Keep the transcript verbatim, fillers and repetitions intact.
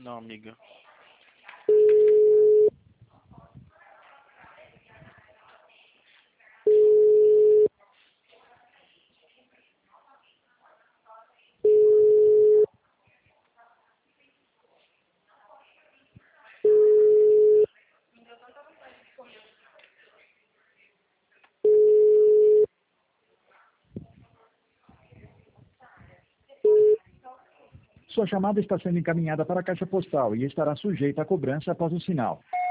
Não, amiga. Sua chamada está sendo encaminhada para a caixa postal e estará sujeita a cobrança após o sinal.